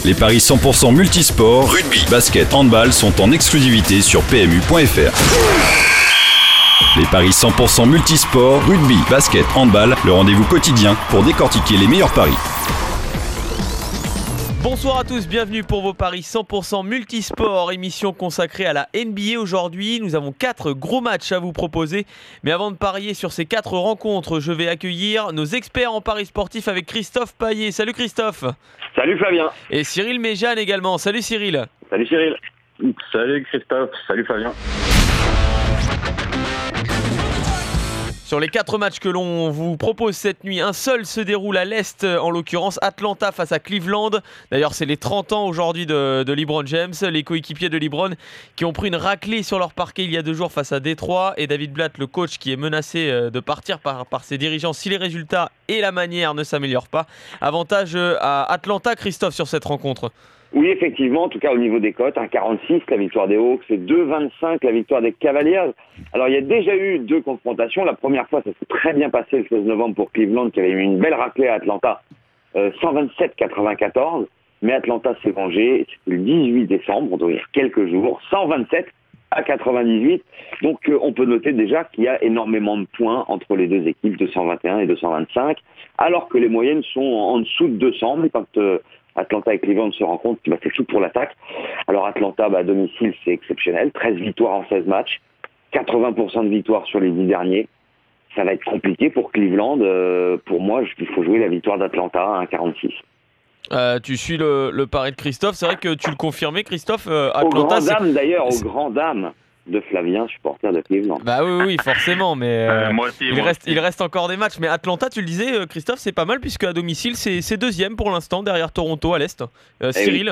Les paris 100% multisport, rugby, basket, handball sont en exclusivité sur PMU.fr. Les paris 100% multisport, rugby, basket, handball, le rendez-vous quotidien pour décortiquer les meilleurs paris. Bonsoir à tous, bienvenue pour vos paris 100% multisport, émission consacrée à la NBA aujourd'hui. Nous avons 4 gros matchs à vous proposer. Mais avant de parier sur ces 4 rencontres, je vais accueillir nos experts en paris sportif avec Christophe Payet. Salut Christophe. Salut Flavien. Et Cyril Méjeanne également. Salut Cyril. Salut Cyril. Salut Christophe. Salut Flavien. Sur les 4 matchs que l'on vous propose cette nuit, un seul se déroule à l'Est, en l'occurrence Atlanta face à Cleveland. D'ailleurs, c'est les 30 ans aujourd'hui de LeBron James, les coéquipiers de LeBron qui ont pris une raclée sur leur parquet il y a 2 jours face à Détroit. Et David Blatt, le coach, qui est menacé de partir par ses dirigeants si les résultats et la manière ne s'améliorent pas. Avantage à Atlanta, Christophe, sur cette rencontre. Oui, effectivement, en tout cas au niveau des cotes, 1,46 la victoire des Hawks et 2,25 la victoire des Cavaliers. Alors il y a déjà eu 2 confrontations. La première fois, ça s'est très bien passé le 16 novembre pour Cleveland qui avait eu une belle raclée à Atlanta, 127-94. Mais Atlanta s'est vengé, c'était le 18 décembre, donc il y a quelques jours, 127-98. Donc on peut noter déjà qu'il y a énormément de points entre les deux équipes, 221 et 225, alors que les moyennes sont en dessous de 200. Mais quand Atlanta et Cleveland se rencontrent, c'est tout pour l'attaque. Alors Atlanta, à domicile, c'est exceptionnel. 13 victoires en 16 matchs. 80% de victoires sur les 10 derniers. Ça va être compliqué pour Cleveland. Pour moi, il faut jouer la victoire d'Atlanta à 1,46. Tu suis le pari de Christophe. C'est vrai que tu le confirmais, Christophe. Atlanta, aux grandes dames de Flavien, supporter de Cleveland. Bah oui, forcément, mais moi aussi, il reste encore des matchs. Mais Atlanta, tu le disais, Christophe, c'est pas mal puisque à domicile, c'est deuxième pour l'instant derrière Toronto à l'Est. Cyril.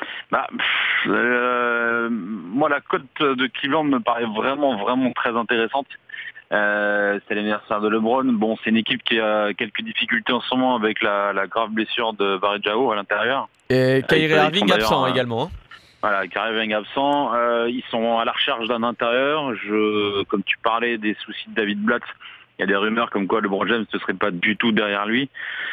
Moi, la cote de Cleveland me paraît vraiment très intéressante. C'est l'anniversaire de LeBron. Bon, c'est une équipe qui a quelques difficultés en ce moment avec la grave blessure de Barry Jao à l'intérieur. Et Kyrie Irving absent également. Hein. Voilà, Kyrie Irving absent. Ils sont à la recherche d'un intérieur. Comme tu parlais des soucis de David Blatt, il y a des rumeurs comme quoi LeBron James ne serait pas du tout derrière lui.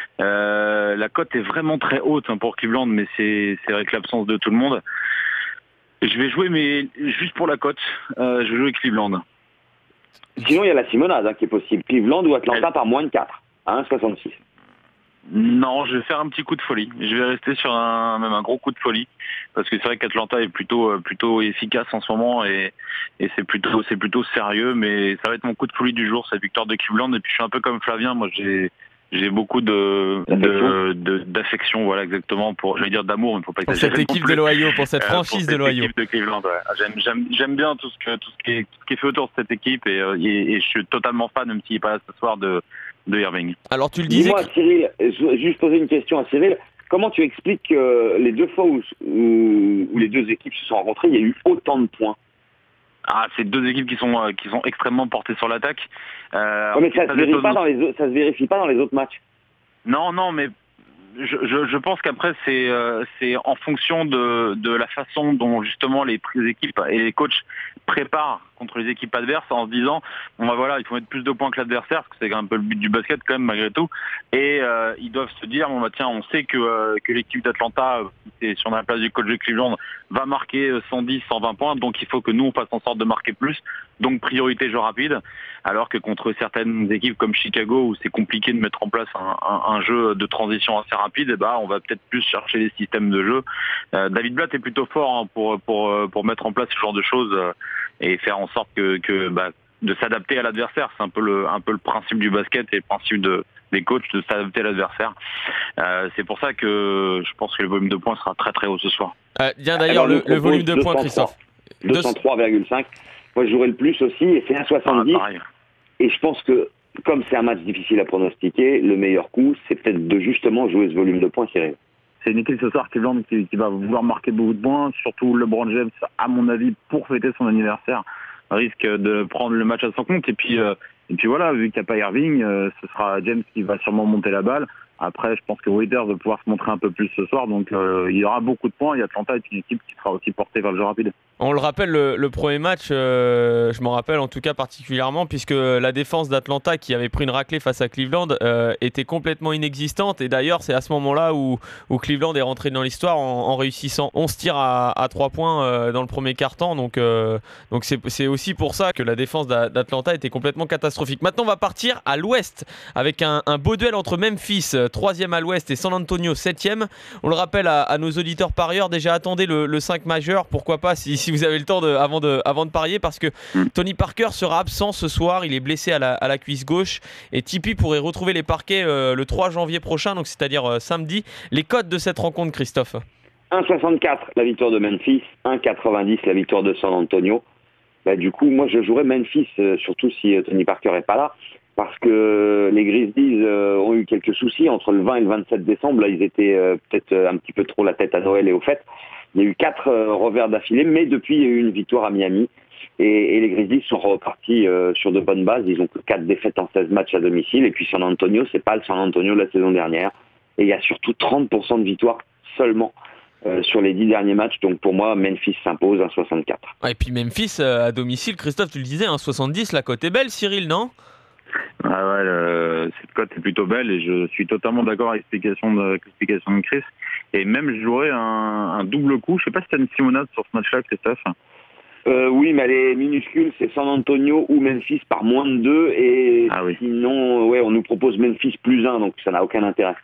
La cote est vraiment très haute pour Cleveland, mais c'est avec l'absence de tout le monde. Je vais jouer, mais juste pour la cote, je vais jouer Cleveland. Sinon, il y a la Simonade qui est possible. Cleveland ou Atlanta par moins de 4, à 1,66. Non, je vais faire un petit coup de folie. Je vais rester sur même un gros coup de folie, parce que c'est vrai qu'Atlanta est plutôt efficace en ce moment et c'est plutôt sérieux. Mais ça va être mon coup de folie du jour, cette victoire de Cleveland. Et puis je suis un peu comme Flavien, moi j'ai beaucoup d'affection, voilà exactement, j'allais dire d'amour, mais il ne faut pas exagérer. Pour cette équipe de l'Ohio, pour cette franchise de l'Ohio. Équipe de Cleveland, ouais. J'aime bien tout ce qui est fait autour de cette équipe et je suis totalement fan, même s'il n'est pas là ce soir, de Irving. Alors tu le disais. Dis-moi, Cyril, juste poser une question à Cyril. Comment tu expliques que les 2 fois où les 2 équipes se sont rencontrées, il y a eu autant de points? C'est 2 équipes qui sont extrêmement portées sur l'attaque. Mais ça se vérifie pas dans les autres matchs. Non, mais je pense qu'après c'est en fonction de la façon dont justement les équipes et les coachs préparent contre les équipes adverses en se disant il faut mettre plus de points que l'adversaire, parce que c'est un peu le but du basket quand même malgré tout, et ils doivent se dire on sait que l'équipe d'Atlanta, si on a la place du coach de Cleveland, va marquer 110-120 points, donc il faut que nous on fasse en sorte de marquer plus, donc priorité jeu rapide, alors que contre certaines équipes comme Chicago où c'est compliqué de mettre en place un jeu de transition assez rapide, on va peut-être plus chercher les systèmes de jeu. David Blatt est plutôt fort pour mettre en place ce genre de choses et faire en sorte de s'adapter à l'adversaire. C'est un peu le principe du basket et le principe des coachs, de s'adapter à l'adversaire. C'est pour ça que je pense que le volume de points sera très très haut ce soir. D'ailleurs, le volume de points, Christophe. 203,5. Moi, je jouerai le plus aussi, et c'est 1,70. Et je pense que, comme c'est un match difficile à pronostiquer, le meilleur coup, c'est peut-être de justement jouer ce volume de points, Cyril. C'est une équipe ce soir Cleveland qui va vouloir marquer beaucoup de points, surtout LeBron James, à mon avis, pour fêter son anniversaire, risque de prendre le match à son compte. Et puis voilà, vu qu'il n'y a pas Irving, ce sera James qui va sûrement monter la balle. Après, je pense que Waiters va pouvoir se montrer un peu plus ce soir, donc il y aura beaucoup de points. Et Atlanta est une équipe qui sera aussi portée vers le jeu rapide. On le rappelle, le premier match, je m'en rappelle en tout cas particulièrement, puisque la défense d'Atlanta, qui avait pris une raclée face à Cleveland, était complètement inexistante. Et d'ailleurs, c'est à ce moment-là où Cleveland est rentré dans l'histoire en réussissant 11 tirs à 3 points dans le premier quart-temps. Donc c'est aussi pour ça que la défense d'Atlanta était complètement catastrophique. Maintenant, on va partir à l'ouest avec un beau duel entre Memphis, 3e à l'ouest, et San Antonio, 7e. On le rappelle à nos auditeurs parieurs, déjà attendez le 5 majeur, pourquoi pas si vous avez le temps avant de parier, parce que Tony Parker sera absent ce soir, il est blessé à la cuisse gauche, et Tipeee pourrait retrouver les parquets le 3 janvier prochain, donc c'est-à-dire samedi. Les codes de cette rencontre, Christophe? 1,64 la victoire de Memphis, 1,90 la victoire de San Antonio. Du coup, moi je jouerais Memphis, surtout si Tony Parker n'est pas là, parce que les Grizzlies ont eu quelques soucis entre le 20 et le 27 décembre. Là, ils étaient peut-être un petit peu trop la tête à Noël et aux fêtes. Il y a eu 4 revers d'affilée, mais depuis, il y a eu une victoire à Miami. Et les Grizzlies sont repartis sur de bonnes bases. Ils ont que 4 défaites en 16 matchs à domicile. Et puis San Antonio, c'est pas le San Antonio de la saison dernière. Et il y a surtout 30% de victoires seulement sur les 10 derniers matchs. Donc pour moi, Memphis s'impose à 64. Et puis Memphis à domicile, Christophe, tu le disais, 70, la cote est belle, Cyril, non? Ah ouais, cette cote est plutôt belle et je suis totalement d'accord avec l'explication de Chris. Et même je jouerais un double coup. Je sais pas si tu as une simonade sur ce match-là, Christophe. Oui, mais elle est minuscule, c'est San Antonio ou Memphis par moins de 2. Et sinon, on nous propose Memphis plus 1, donc ça n'a aucun intérêt.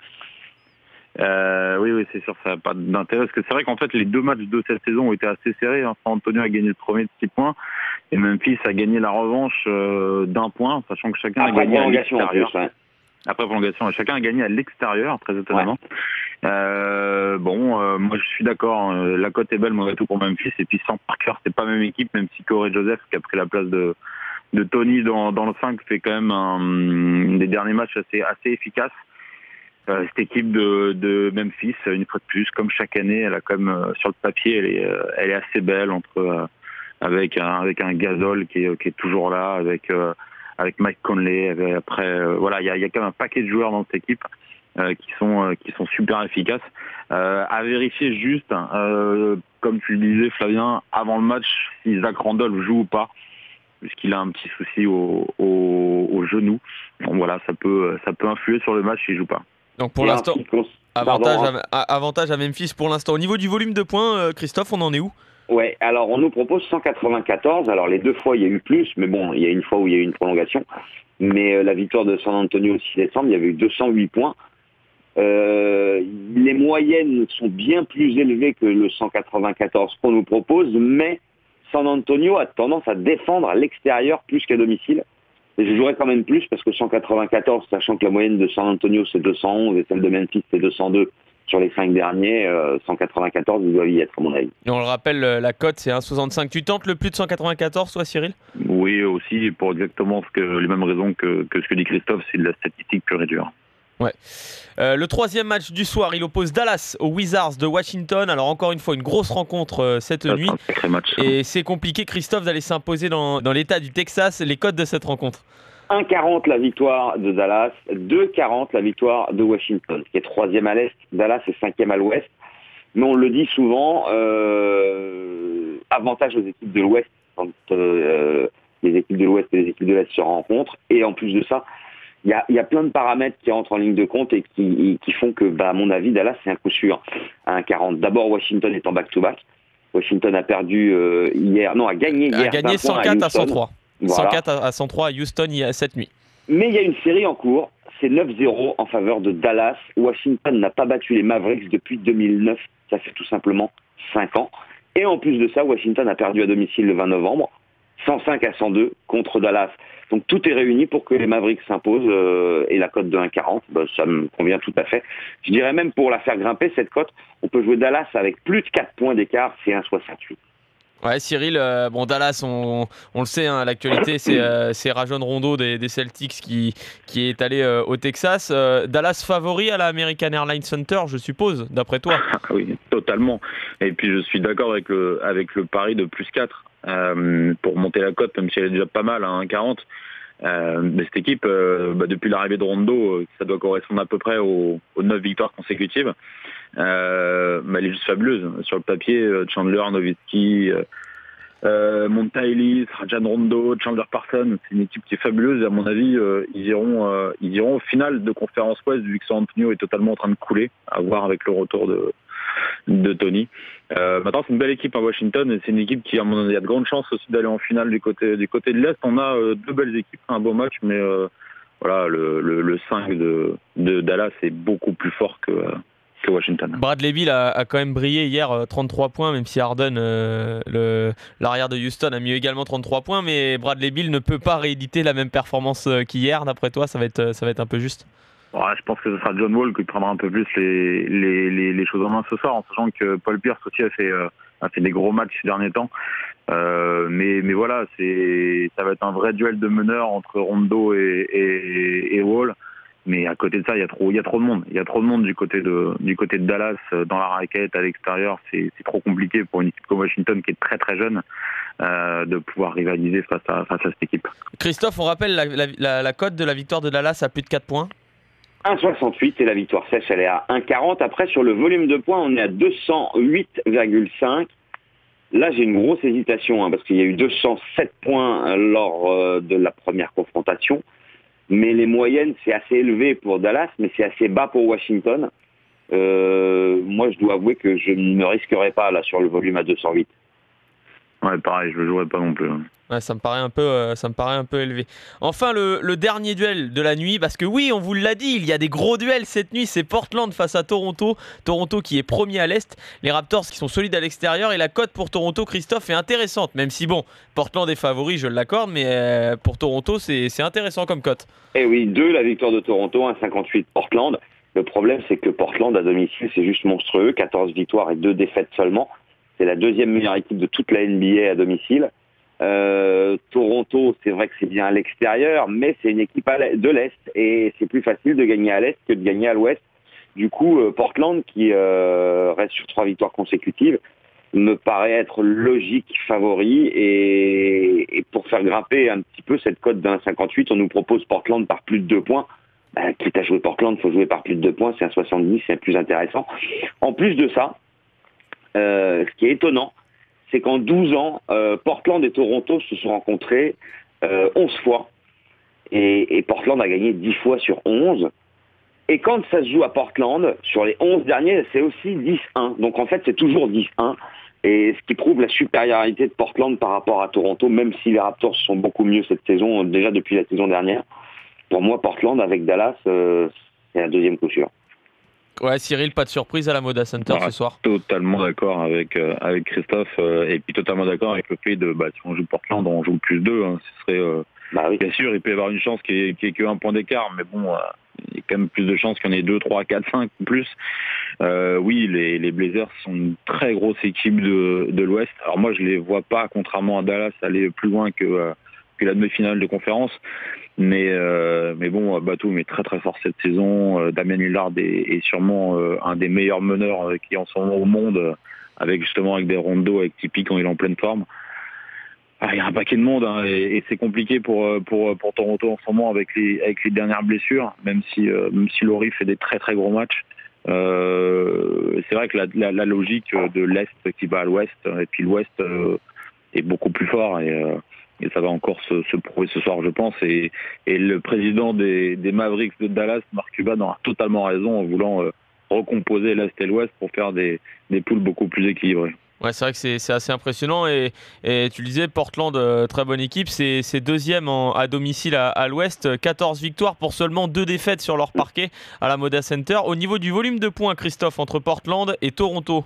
Oui, c'est sûr, ça n'a pas d'intérêt. Parce que c'est vrai qu'en fait, les 2 matchs de cette saison ont été assez serrés. San Antonio a gagné le premier de 6 points. Et Memphis a gagné la revanche d'1 point, sachant que chacun a gagné à l'extérieur. Après prolongation, chacun a gagné à l'extérieur, très étonnamment. Ouais. Moi je suis d'accord, la cote est belle malgré tout pour Memphis. Et puis sans Parker, c'est pas la même équipe, même si Corey Joseph, qui a pris la place de Tony dans le 5, fait quand même des derniers matchs assez efficaces. Cette équipe de Memphis, une fois de plus, comme chaque année, elle a quand même sur le papier, elle est assez belle avec un Gasol qui est toujours là, avec Mike Conley. Après, il y a quand même un paquet de joueurs dans cette équipe qui sont super efficaces. À vérifier juste, comme tu le disais, Flavien, avant le match, si Zach Randolph joue ou pas, puisqu'il a un petit souci au genou. Donc voilà, ça peut influer sur le match s'il joue pas. Donc pour l'instant, avantage à Memphis pour l'instant. Au niveau du volume de points, Christophe, on en est où? Ouais, alors on nous propose 194. Alors les 2 fois il y a eu plus, mais bon, il y a une fois où il y a eu une prolongation. Mais la victoire de San Antonio au 6 décembre, il y avait eu 208 points. Les moyennes sont bien plus élevées que le 194 qu'on nous propose, mais San Antonio a tendance à défendre à l'extérieur plus qu'à domicile. Et je jouerais quand même plus parce que 194, sachant que la moyenne de San Antonio c'est 211 et celle de Memphis c'est 202 sur les 5 derniers, 194 il doit y être à mon avis. Et on le rappelle, la cote c'est 1,65. Tu tentes le plus de 194 toi, Cyril? Oui, aussi pour exactement les mêmes raisons que ce que dit Christophe, c'est de la statistique pure et dure. Ouais. Le 3e match du soir, il oppose Dallas aux Wizards de Washington. Alors encore une fois, une grosse rencontre cette nuit. C'est un sacré match. Et c'est compliqué, Christophe, d'aller s'imposer dans l'état du Texas. Les codes de cette rencontre? 1,40 la victoire de Dallas, 2,40 la victoire de Washington, qui est 3e à l'Est. Dallas est 5e à l'Ouest. Mais on le dit souvent, avantage aux équipes de l'Ouest quand les équipes de l'Ouest et les équipes de l'Est se rencontrent. Et en plus de ça, il y a plein de paramètres qui rentrent en ligne de compte et qui font que, à mon avis, Dallas, c'est un coup sûr à 1,40. D'abord, Washington est en back-to-back. Washington a perdu a gagné hier. A gagné 104 à 103. Voilà. 104 à 103 à Houston cette nuit. Mais il y a une série en cours. C'est 9-0 en faveur de Dallas. Washington n'a pas battu les Mavericks depuis 2009. Ça fait tout simplement 5 ans. Et en plus de ça, Washington a perdu à domicile le 20 novembre. 105 à 102 contre Dallas. Donc tout est réuni pour que les Mavericks s'imposent et la cote de 1,40, ça me convient tout à fait. Je dirais même pour la faire grimper, cette cote, on peut jouer Dallas avec plus de 4 points d'écart, c'est 1,68. Ouais, Cyril, Dallas, on le sait, hein, l'actualité, c'est Rajon Rondo des Celtics qui est allé au Texas. Dallas favori à la American Airlines Center, je suppose, d'après toi? Oui, totalement. Et puis je suis d'accord avec le pari de plus 4 pour monter la cote, même si elle est déjà pas mal à 1,40. Mais cette équipe, depuis l'arrivée de Rondo, ça doit correspondre à peu près aux 9 victoires consécutives. Mais elle est juste fabuleuse. Sur le papier, Chandler, Nowitzki, Monta Ellis, Rajon Rondo, Chandler Parsons, c'est une équipe qui est fabuleuse et à mon avis ils iront au final de conférence Ouest vu que San Antonio est totalement en train de couler, à voir avec le retour de Tony. Maintenant c'est une belle équipe à Washington et c'est une équipe qui à mon avis a de grandes chances aussi d'aller en finale du côté de l'Est. On a deux belles équipes, un beau match, mais voilà, le 5 de Dallas est beaucoup plus fort que Washington. Bradley Beal a quand même brillé hier, 33 points, même si Harden, l'arrière de Houston, a mis également 33 points, mais Bradley Beal ne peut pas rééditer la même performance qu'hier. D'après toi, ça va être un peu juste? Ouais, je pense que ce sera John Wall qui prendra un peu plus les choses en main ce soir, en sachant que Paul Pierce aussi a fait des gros matchs ces derniers temps. Mais voilà, ça va être un vrai duel de meneurs entre Rondo et Wall. Mais à côté de ça, il y a trop de monde. Il y a trop de monde du côté de Dallas, dans la raquette, à l'extérieur. C'est trop compliqué pour une équipe comme Washington qui est très très jeune de pouvoir rivaliser face à cette équipe. Christophe, on rappelle la cote de la victoire de Dallas à plus de 4 points. 1,68 et la victoire sèche, elle est à 1,40. Après, sur le volume de points, on est à 208,5. Là, j'ai une grosse hésitation parce qu'il y a eu 207 points lors de la première confrontation. Mais les moyennes, c'est assez élevé pour Dallas, mais c'est assez bas pour Washington. Moi, je dois avouer que je ne risquerai pas là sur le volume à 208. Ouais, pareil, je ne le jouerai pas non plus. Ouais, ça me paraît un peu élevé. Enfin, le dernier duel de la nuit, parce que oui, on vous l'a dit, il y a des gros duels cette nuit. C'est Portland face à Toronto. Toronto qui est premier à l'Est. Les Raptors qui sont solides à l'extérieur. Et la cote pour Toronto, Christophe, est intéressante. Même si, bon, Portland est favori, je l'accorde. Mais pour Toronto, c'est intéressant comme cote. Eh oui, 2, la victoire de Toronto, 1,58 Portland. Le problème, c'est que Portland, à domicile, c'est juste monstrueux. 14 victoires et 2 défaites seulement. C'est la deuxième meilleure équipe de toute la NBA à domicile. Toronto, c'est vrai que c'est bien à l'extérieur, mais c'est une équipe de l'Est et c'est plus facile de gagner à l'Est que de gagner à l'Ouest. Du coup, Portland, qui reste sur 3 victoires consécutives, me paraît être logique favori et pour faire grimper un petit peu cette cote d'1,58, on nous propose Portland par plus de 2 points. Quitte à jouer Portland, il faut jouer par plus de 2 points, c'est 1,70, c'est plus intéressant. En plus de ça, ce qui est étonnant, c'est qu'en 12 ans, Portland et Toronto se sont rencontrés 11 fois. Et Portland a gagné 10 fois sur 11. Et quand ça se joue à Portland, sur les 11 derniers, c'est aussi 10-1. Donc en fait, c'est toujours 10-1. Et ce qui prouve la supériorité de Portland par rapport à Toronto, même si les Raptors sont beaucoup mieux cette saison, déjà depuis la saison dernière. Pour moi, Portland avec Dallas, c'est la deuxième coup sûr. Ouais, Cyril, pas de surprise à la Moda Center ce soir. Totalement d'accord avec Christophe et puis totalement d'accord avec le fait de si on joue Portland, on joue plus 2. Ce serait oui. Bien sûr, il peut y avoir une chance qui est que 1 point d'écart, mais bon, il y a quand même plus de chances qu'il y en ait 2, 3, 4, 5 ou plus. Oui, les Blazers sont une très grosse équipe de l'Ouest. Alors moi, je les vois pas, contrairement à Dallas, aller plus loin que la demi-finale de conférence. Mais bon, Batum est très très fort cette saison. Damian Lillard est sûrement un des meilleurs meneurs qui en sont au monde, avec des Rondo, avec Tipeee quand il est en pleine forme. Il y a un paquet de monde et c'est compliqué pour Toronto en ce moment avec les dernières blessures, même si Laurie fait des très très gros matchs. C'est vrai que la logique de l'Est qui va à l'Ouest et puis l'Ouest est beaucoup plus fort et ça va encore se prouver ce soir, je pense. Et le président des Mavericks de Dallas, Mark Cuban, a totalement raison en voulant recomposer l'Est et l'Ouest pour faire des poules beaucoup plus équilibrées. Ouais, c'est vrai que c'est assez impressionnant et tu le disais, Portland, très bonne équipe, c'est deuxième à domicile à l'Ouest, 14 victoires pour seulement 2 défaites sur leur parquet à la Moda Center. Au niveau du volume de points, Christophe, entre Portland et Toronto?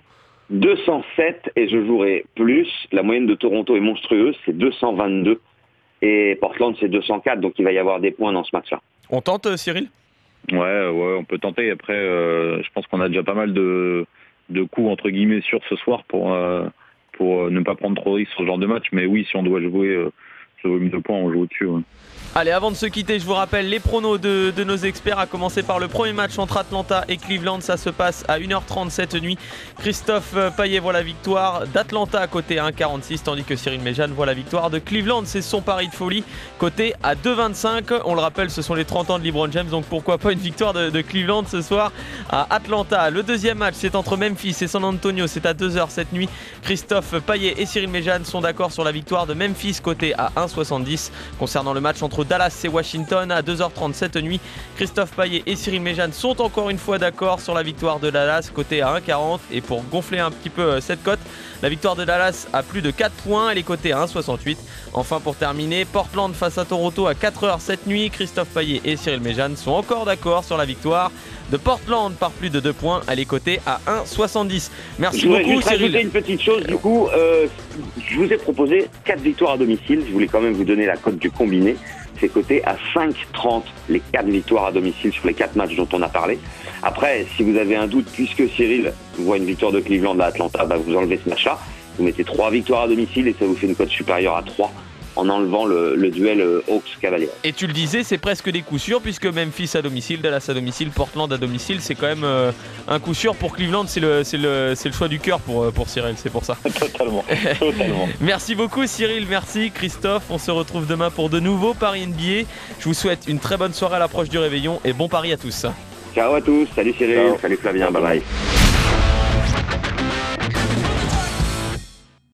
207 et je jouerai plus. La moyenne de Toronto est monstrueuse, c'est 222 et Portland c'est 204, donc il va y avoir des points dans ce match-là. On tente, Cyril? Ouais, on peut tenter. Après, je pense qu'on a déjà pas mal de coups entre guillemets sur ce soir pour ne pas prendre trop de risques sur ce genre de match. Mais oui, si on doit jouer ce volume de points, on joue au-dessus. Ouais. Allez, avant de se quitter, je vous rappelle les pronos de nos experts, à commencer par le premier match entre Atlanta et Cleveland. Ça se passe à 1h30 cette nuit. Christophe Payet voit la victoire d'Atlanta à côté à 1,46, tandis que Cyril Méjeanne voit la victoire de Cleveland. C'est son pari de folie, côté à 2,25. On le rappelle, ce sont les 30 ans de LeBron James, donc pourquoi pas une victoire de Cleveland ce soir à Atlanta. Le deuxième match, c'est entre Memphis et San Antonio. C'est à 2h cette nuit. Christophe Payet et Cyril Méjeanne sont d'accord sur la victoire de Memphis, côté à 1,70. Concernant le match entre Dallas et Washington à 2h30 cette nuit, Christophe Payet et Cyril Méjeanne sont encore une fois d'accord sur la victoire de Dallas, côté à 1,40. Et pour gonfler un petit peu cette cote, la victoire de Dallas à plus de 4 points, elle est cotée à 1,68. Enfin, pour terminer, Portland face à Toronto à 4h cette nuit. Christophe Payet et Cyril Méjeanne sont encore d'accord sur la victoire de Portland par plus de 2 points, elle est cotée à 1,70. Merci beaucoup, Cyril. Je voudrais rajouter une petite chose, du coup, je vous ai proposé 4 victoires à domicile. Je voulais quand même vous donner la cote du combiné. C'est coté à 5,30 les 4 victoires à domicile sur les 4 matchs dont on a parlé. Après, si vous avez un doute, puisque Cyril voit une victoire de Cleveland à Atlanta, vous enlevez ce match-là. Vous mettez 3 victoires à domicile et ça vous fait une cote supérieure à 3 en enlevant le duel Hawks-Cavaliers. Et tu le disais, c'est presque des coups sûrs, puisque Memphis à domicile, Dallas à domicile, Portland à domicile, c'est quand même un coup sûr pour Cleveland. C'est le choix du cœur pour Cyril, c'est pour ça. Totalement. Merci beaucoup Cyril, merci Christophe. On se retrouve demain pour de nouveaux paris NBA. Je vous souhaite une très bonne soirée à l'approche du réveillon et bon pari à tous. Ciao à tous, salut Cyril, ciao. Salut Flavien, bye bye.